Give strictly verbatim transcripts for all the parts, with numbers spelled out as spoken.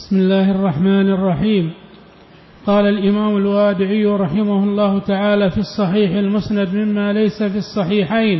بسم الله الرحمن الرحيم. قال الإمام الوادعي رحمه الله تعالى في الصحيح المسند مما ليس في الصحيحين،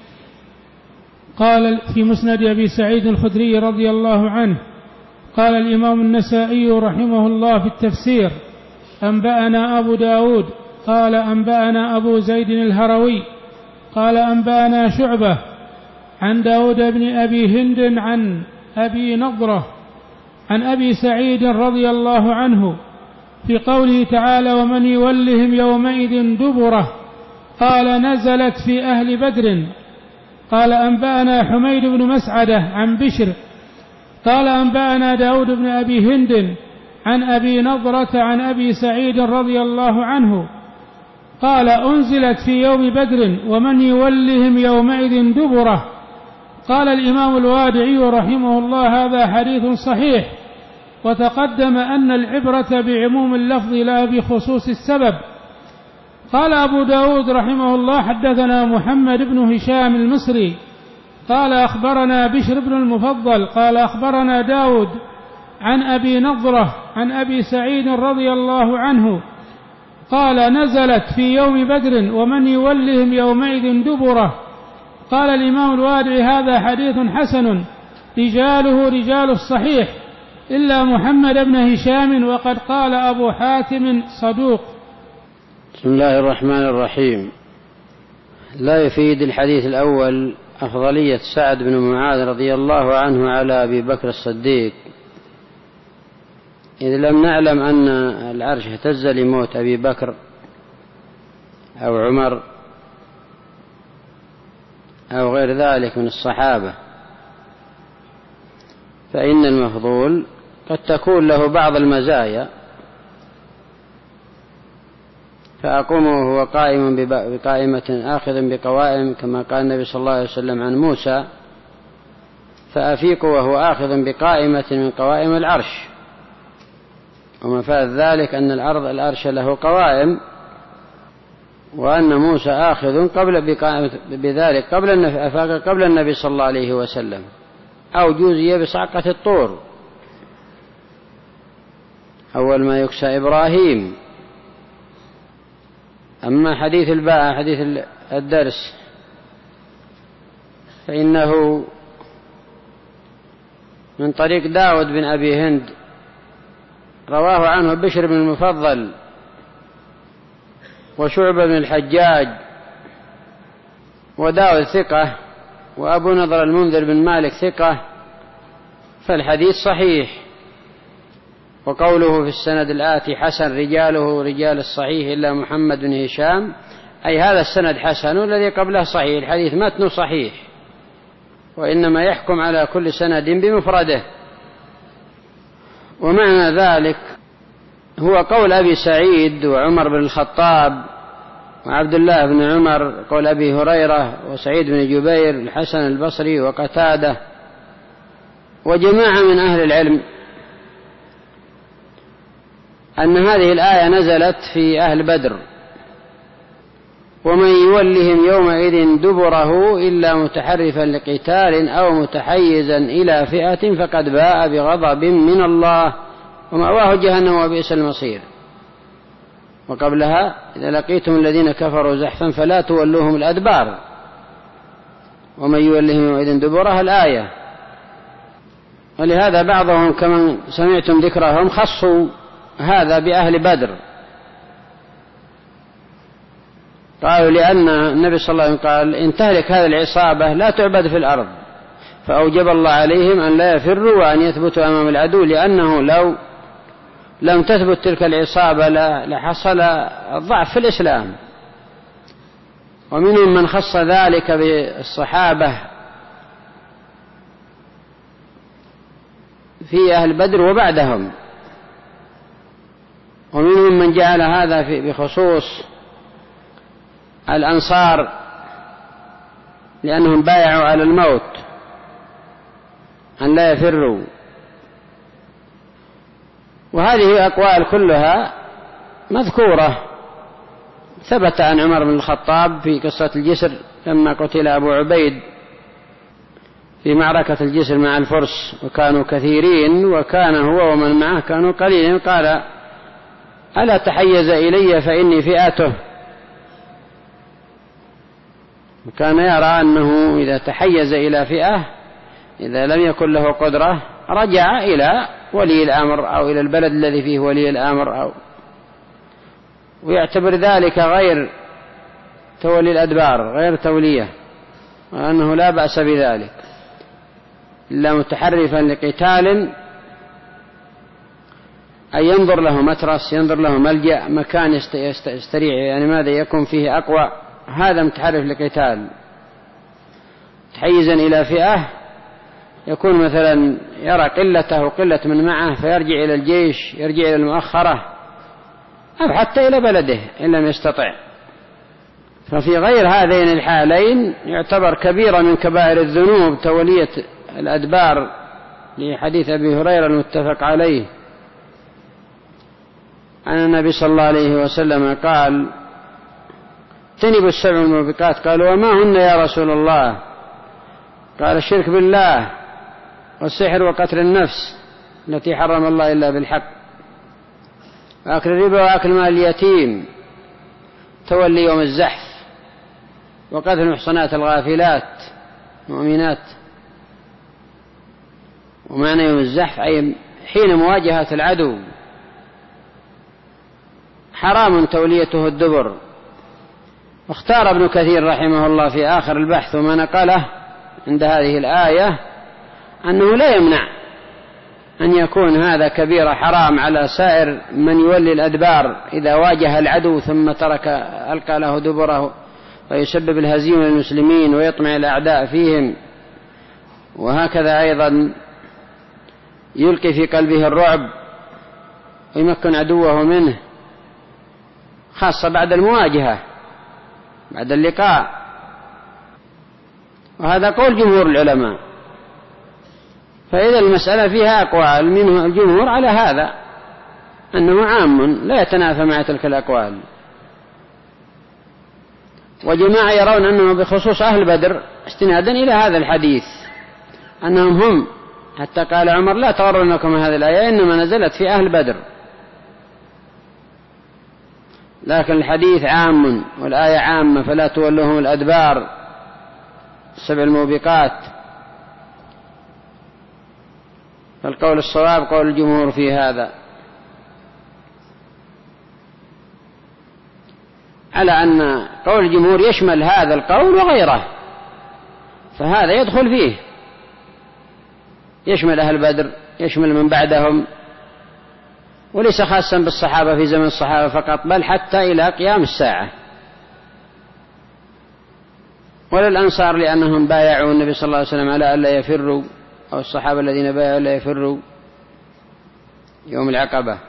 قال في مسند أبي سعيد الخدري رضي الله عنه قال الإمام النسائي رحمه الله في التفسير: أنبأنا أبو داود قال أنبأنا أبو زيد الهروي قال أنبأنا شعبة عن داود بن أبي هند عن أبي نضرة عن أبي سعيد رضي الله عنه في قوله تعالى: ومن يولهم يومئذ دبره، قال: نزلت في أهل بدر. قال: أنبأنا حميد بن مسعدة عن بشر قال أنبأنا داود بن أبي هند عن أبي نضرة عن أبي سعيد رضي الله عنه قال: أنزلت في يوم بدر ومن يولهم يومئذ دبره. قال الإمام الوادعي رحمه الله: هذا حديث صحيح، وتقدم أن العبرة بعموم اللفظ لا بخصوص السبب. قال أبو داود رحمه الله: حدثنا محمد بن هشام المصري قال أخبرنا بشر بن المفضل قال أخبرنا داود عن أبي نضرة عن أبي سعيد رضي الله عنه قال: نزلت في يوم بدر ومن يولهم يومئذ دبره. قال الإمام الوادعي: هذا حديث حسن رجاله رجال الصحيح إلا محمد بن هشام، وقد قال أبو حاتم صدوق. بسم الله الرحمن الرحيم. لا يفيد الحديث الأول أفضلية سعد بن معاذ رضي الله عنه على أبي بكر الصديق، إذ لم نعلم أن العرش اهتز لموت أبي بكر أو عمر أو غير ذلك من الصحابة، فإن المفضول قد تكون له بعض المزايا، فأقوم وهو قائم بقائمة آخذ بقوائم، كما قال النبي صلى الله عليه وسلم عن موسى: فأفيق وهو آخذ بقائمة من قوائم العرش. ومفاد ذلك أن الأرض العرش له قوائم، وأن موسى آخذ قبل بذلك قبل أفاق قبل النبي صلى الله عليه وسلم، أو جوزي بصعقة الطور أول ما يكسى إبراهيم. أما حديث الباء حديث الدرس فإنه من طريق داود بن أبي هند، رواه عنه بشر بن المفضل وشعبة بن الحجاج وداود ثقة، وأبو نضر المنذر بن مالك ثقة، فالحديث صحيح. وقوله في السند الآتي: حسن رجاله رجال الصحيح إلا محمد بن هشام، أي هذا السند حسن، والذي قبله صحيح. الحديث متن صحيح، وإنما يحكم على كل سند بمفرده. ومعنى ذلك هو قول أبي سعيد وعمر بن الخطاب وعبد الله بن عمر، قول أبي هريرة وسعيد بن جبير الحسن البصري وقتادة وجماعة من أهل العلم، أن هذه الآية نزلت في أهل بدر: ومن يولهم يومئذ دبره إلا متحرفا لقتال أو متحيزا إلى فئة فقد باء بغضب من الله ومأواه جهنم وبئس المصير. وقبلها: إذا لقيتم الذين كفروا زحفا فلا تولوهم الأدبار، ومن يولهم يومئذ دبره الآية. ولهذا بعضهم كما سمعتم ذكرهم خصوا هذا بأهل بدر، قالوا لأن النبي صلى الله عليه وسلم قال: إن تهلك هذه العصابة لا تعبد في الأرض، فأوجب الله عليهم أن لا يفروا وأن يثبتوا أمام العدو، لأنه لو لم تثبت تلك العصابة لحصل الضعف في الإسلام. ومنهم من خص ذلك بالصحابة في أهل بدر وبعدهم، ومنهم من جعل هذا بخصوص الأنصار لأنهم بايعوا على الموت أن لا يفروا. وهذه أقوال كلها مذكورة، ثبت عن عمر بن الخطاب في قصة الجسر لما قتل أبو عبيد في معركة الجسر مع الفرس وكانوا كثيرين وكان هو ومن معه كانوا قليلين، قال ألا تحيز إلي فإني فئته. وكان يرى أنه إذا تحيز إلى فئة إذا لم يكن له قدرة رجع إلى ولي الأمر أو إلى البلد الذي فيه ولي الأمر، أو ويعتبر ذلك غير تولي الأدبار، غير تولية، وأنه لا بأس بذلك إلا متحرفا لقتال أن ينظر له مترس، ينظر له ملجأ، مكان يستريع، يعني ماذا يكون فيه أقوى، هذا متحرف لقتال. تحيزا إلى فئة يكون مثلا يرى قلته وقلة من معه فيرجع إلى الجيش، يرجع إلى المؤخرة، أو حتى إلى بلده إن لم يستطع. ففي غير هذين الحالين يعتبر كبيرة من كبائر الذنوب تولية الأدبار، لحديث أبي هريرة المتفق عليه أن النبي صلى الله عليه وسلم قال: اجتنبوا السبع الموبقات. قالوا: وما هن يا رسول الله؟ قال: الشرك بالله، والسحر، وقتل النفس التي حرم الله إلا بالحق، وأكل الربا، وأكل مال اليتيم، تولي يوم الزحف، وقتل المحصنات الغافلات مؤمنات. ومعنى يوم الزحف أي حين مواجهة العدو، حرام توليته الدبر. واختار ابن كثير رحمه الله في آخر البحث وما نقله عند هذه الآية أنه لا يمنع أن يكون هذا كبيرة حرام على سائر من يولي الأدبار إذا واجه العدو ثم ترك ألقى له دبره، ويسبب الهزيمة للمسلمين ويطمع الأعداء فيهم. وهكذا أيضا يلقي في قلبه الرعب ويمكن عدوه منه، خاصة بعد المواجهة، بعد اللقاء. وهذا قول جمهور العلماء. فإذا المسألة فيها أقوال، منه الجمهور على هذا أنه عام لا يتنافى مع تلك الأقوال، وجماعة يرون أنه بخصوص أهل بدر استنادا إلى هذا الحديث أنهم هم، حتى قال عمر: لا تغرنكم هذه الآية إنما نزلت في أهل بدر. لكن الحديث عام والآية عامة، فلا تولوهم الأدبار، سبع الموبقات. فالقول الصواب قول الجمهور في هذا، على أن قول الجمهور يشمل هذا القول وغيره، فهذا يدخل فيه، يشمل أهل بدر، يشمل من بعدهم، وليس خاصا بالصحابة في زمن الصحابة فقط، بل حتى إلى قيام الساعة. وللأنصار لأنهم بايعوا النبي صلى الله عليه وسلم على ألا يفروا، أو الصحابة الذين بايعوا ألا يفروا يوم العقبة.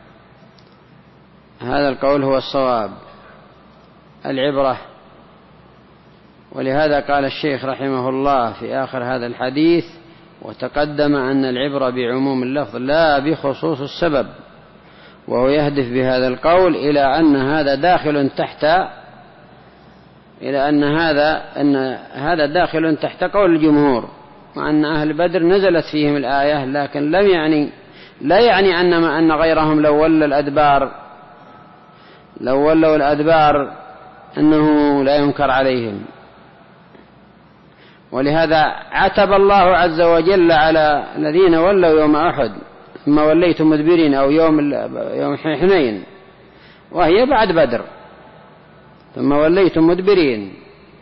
هذا القول هو الصواب، العبرة. ولهذا قال الشيخ رحمه الله في آخر هذا الحديث: وتقدم أن العبرة بعموم اللفظ لا بخصوص السبب. وهو يهدف بهذا القول إلى أن هذا داخل تحت إلى أن هذا أن هذا داخل تحت قول الجمهور، وأن أهل بدر نزلت فيهم الآية، لكن لم يعني لا يعني أن ما أن غيرهم لو ولوا الأدبار لو ولوا الأدبار أنه لا ينكر عليهم. ولهذا عتب الله عز وجل على الذين ولوا يوم أحد ثم وليتم مدبرين، أو يوم يوم حنين، وهي بعد بدر، ثم وليتم مدبرين.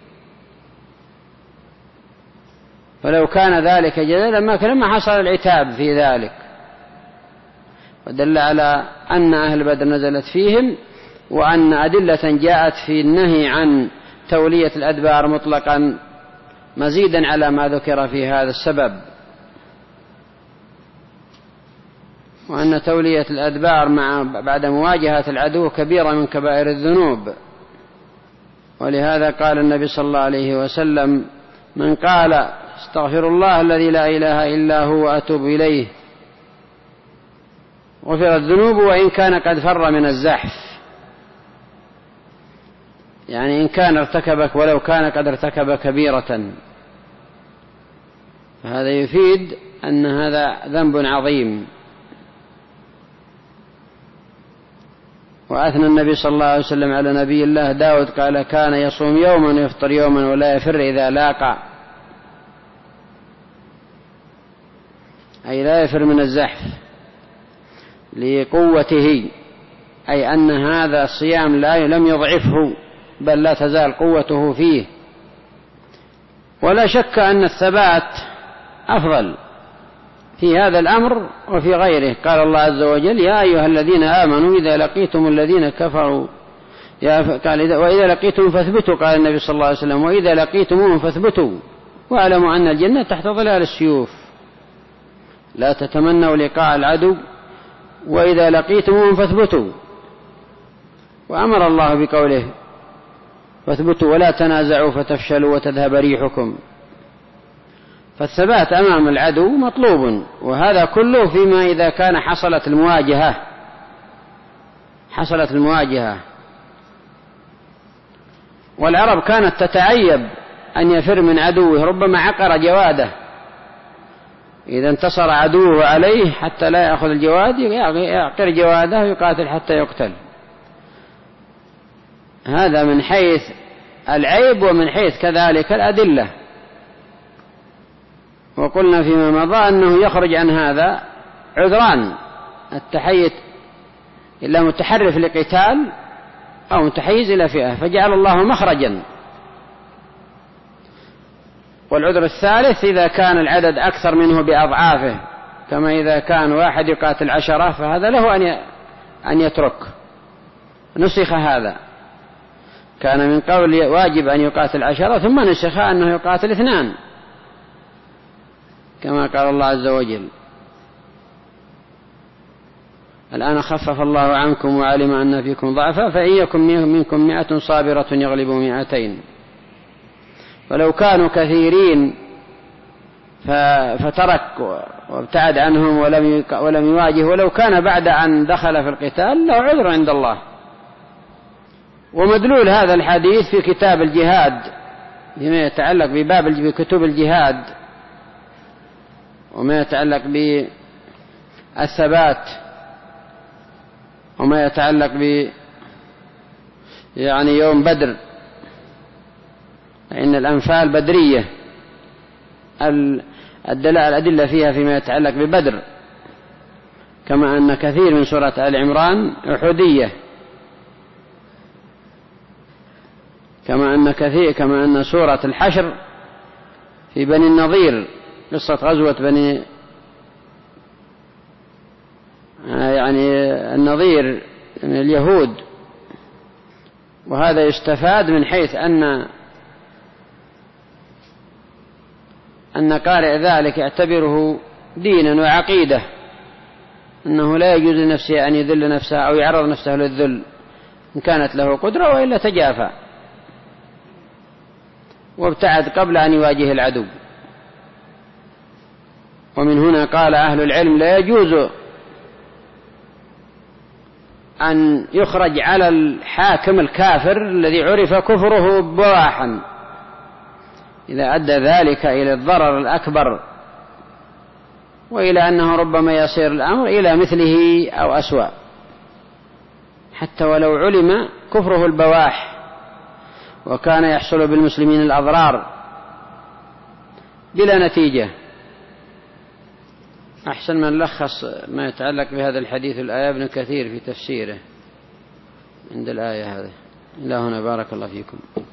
فلو كان ذلك جدلا ما كان ما حصل العتاب في ذلك. ودل على أن أهل بدر نزلت فيهم، وأن أدلة جاءت في النهي عن تولية الأدبار مطلقا مزيدا على ما ذكر في هذا السبب، وأن تولية الأدبار مع بعد مواجهة العدو كبيرة من كبائر الذنوب. ولهذا قال النبي صلى الله عليه وسلم: من قال استغفر الله الذي لا إله إلا هو وأتوب إليه غفرت الذنوب وإن كان قد فر من الزحف. يعني إن كان ارتكبك ولو كان قد ارتكب كبيرة. فهذا يفيد أن هذا ذنب عظيم. وأثنى النبي صلى الله عليه وسلم على نبي الله داود قال كان يصوم يوما ويفطر يوما ولا يفر إذا لاقى، أي لا يفر من الزحف لقوته، أي أن هذا الصيام لا لم يضعفه بل لا تزال قوته فيه. ولا شك أن الثبات أفضل في هذا الأمر وفي غيره. قال الله عز وجل يا أيها الذين آمنوا إذا لقيتم الذين كفروا يا قال وإذا لقيتم فاثبتوا، قال النبي صلى الله عليه وسلم وإذا لقيتموهم فاثبتوا واعلموا أن الجنة تحت ظلال السيوف، لا تتمنوا لقاء العدو وإذا لقيتموهم فاثبتوا. وأمر الله بقوله فاثبتوا ولا تنازعوا فتفشلوا وتذهب ريحكم. فالثبات أمام العدو مطلوب، وهذا كله فيما إذا كان حصلت المواجهة حصلت المواجهة والعرب كانت تتعيب أن يفر من عدوه، ربما عقر جواده إذا انتصر عدوه عليه حتى لا يأخذ الجواد يعقر جواده ويقاتل حتى يقتل. هذا من حيث العيب ومن حيث كذلك الأدلة. وقلنا فيما مضى أنه يخرج عن هذا عذران: التحيز إلا متحرف لقتال أو متحيز إلى فئة فجعل الله مخرجا. والعذر الثالث إذا كان العدد أكثر منه بأضعافه، كما إذا كان واحد يقاتل عشرة فهذا له أن يترك، نسخ هذا، كان من قول واجب أن يقاتل عشرة ثم نسخ أنه يقاتل اثنان كما قال الله عز وجل الآن خفف الله عنكم وعلم أن فيكم ضعفا فإن يكن منكم مئة صابرة يغلبوا مئتين. ولو كانوا كثيرين فترك وابتعد عنهم ولم يواجه ولو كان بعد أن دخل في القتال له عذر عند الله. ومدلول هذا الحديث في كتاب الجهاد فيما يتعلق بباب بكتب الجهاد وما يتعلق بالثبات وما يتعلق ب يعني يوم بدر، إن الأنفال بدرية، الأدلة فيها فيما يتعلق ببدر، كما أن كثير من سورة آل عمران أحدية، كما أن كثير كما أن سورة الحشر في بني النضير قصة غزوة بني يعني النضير من اليهود. وهذا يستفاد من حيث أن أن قارئ ذلك يعتبره دينا وعقيدة، أنه لا يجوز لنفسه أن يذل نفسه أو يعرض نفسه للذل إن كانت له قدرة، وإلا تجافى وابتعد قبل أن يواجه العدو. ومن هنا قال أهل العلم لا يجوز أن يخرج على الحاكم الكافر الذي عرف كفره بواحا إذا أدى ذلك إلى الضرر الأكبر وإلى أنه ربما يصير الأمر إلى مثله أو أسوأ، حتى ولو علم كفره البواح وكان يحصل بالمسلمين الأضرار بلا نتيجة. أحسن من لخص ما يتعلق بهذا الحديث الآية ابن كثير في تفسيره عند الآية هذه. إلى هنا بارك الله فيكم.